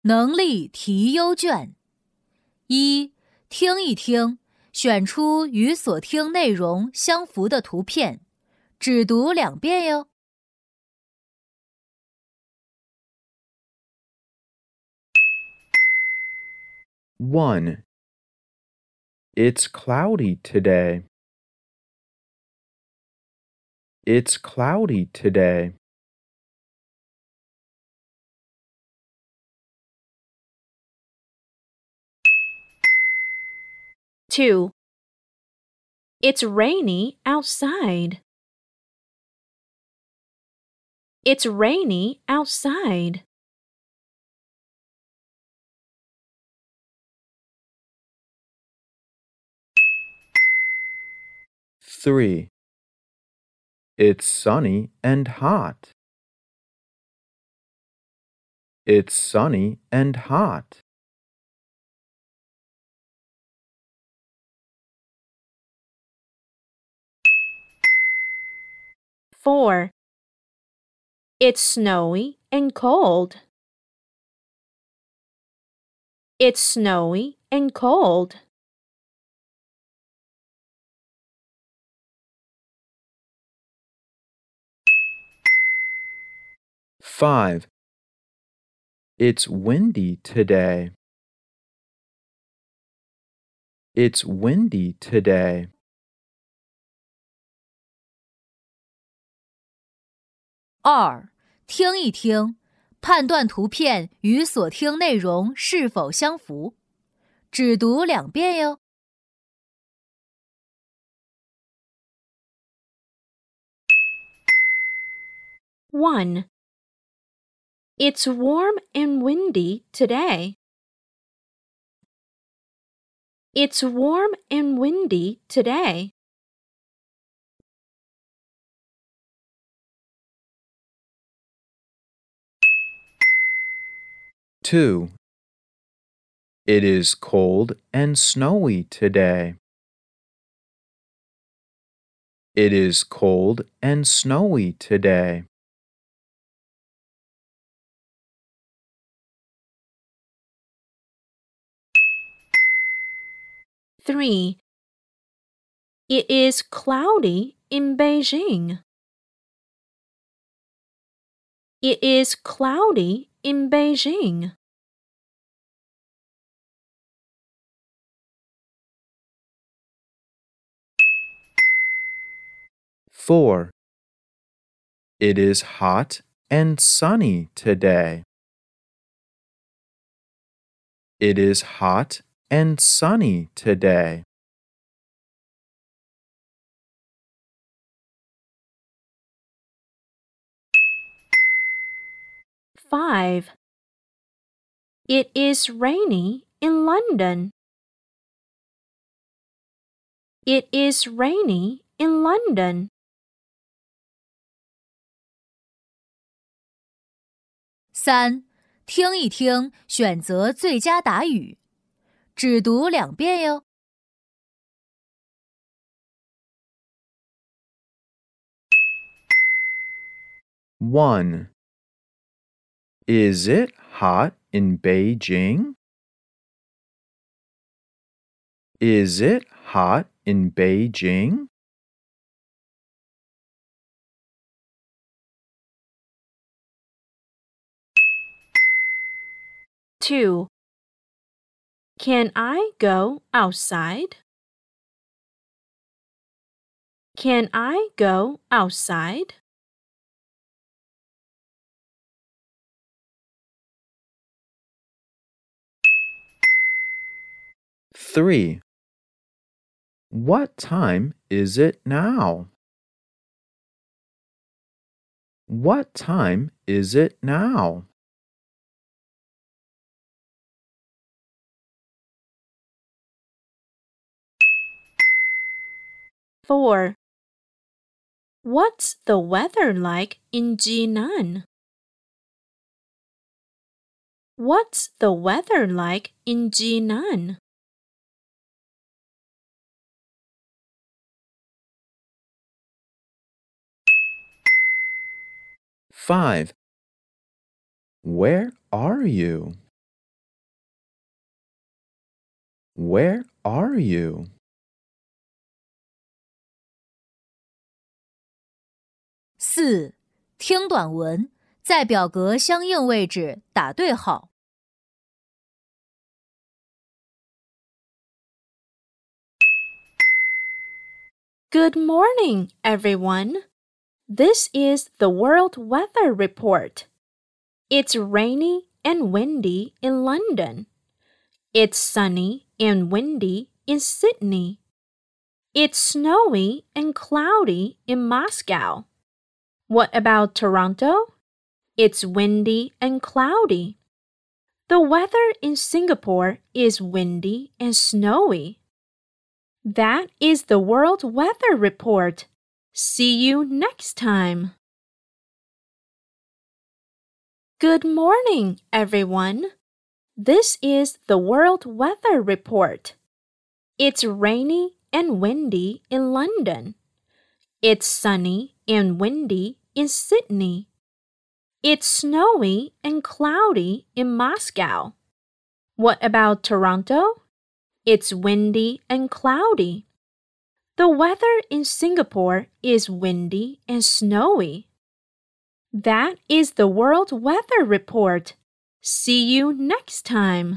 能力题优卷。一、听一听，选出与所听内容相符的图片，只读2遍哟。 1. It's cloudy today. It's cloudy today. 2. It's rainy outside. It's rainy outside. 3. It's sunny and hot. It's sunny and hot. 4. It's snowy and cold. It's snowy and cold. 5. It's windy today. It's windy today. 2. 听一听，判断图片与所听内容是否相符，只读2遍哟。 1. It's warm and windy today. It's warm and windy today. 2. It is cold and snowy today. It is cold and snowy today. 3. It is cloudy in Beijing. It is cloudy in Beijing. 4. It is hot and sunny today. It is hot and sunny today. 5. It is rainy in London. It is rainy in London. 3. 听一听，选择最佳答语，只读2遍哟。 1. Is it hot in Beijing? Is it hot in Beijing? 2. Can I go outside? Can I go outside? 3. What time is it now? What time is it now? 4. What's the weather like in Jinan? What's the weather like in Jinan? 5. Where are you? Where are you? 4. 听短文，在表格相应位置打对号。 Good morning, everyone. This is the World Weather Report. It's rainy and windy in London. It's sunny and windy in Sydney. It's snowy and cloudy in Moscow. What about Toronto? It's windy and cloudy. The weather in Singapore is windy and snowy. That is the World Weather Report. See you next time. Good morning, everyone. This is the World Weather Report. It's rainy and windy in London. It's sunny and windy in Sydney. It's snowy and cloudy in Moscow. What about Toronto? It's windy and cloudy. The weather in Singapore is windy and snowy. That is the World Weather Report. See you next time.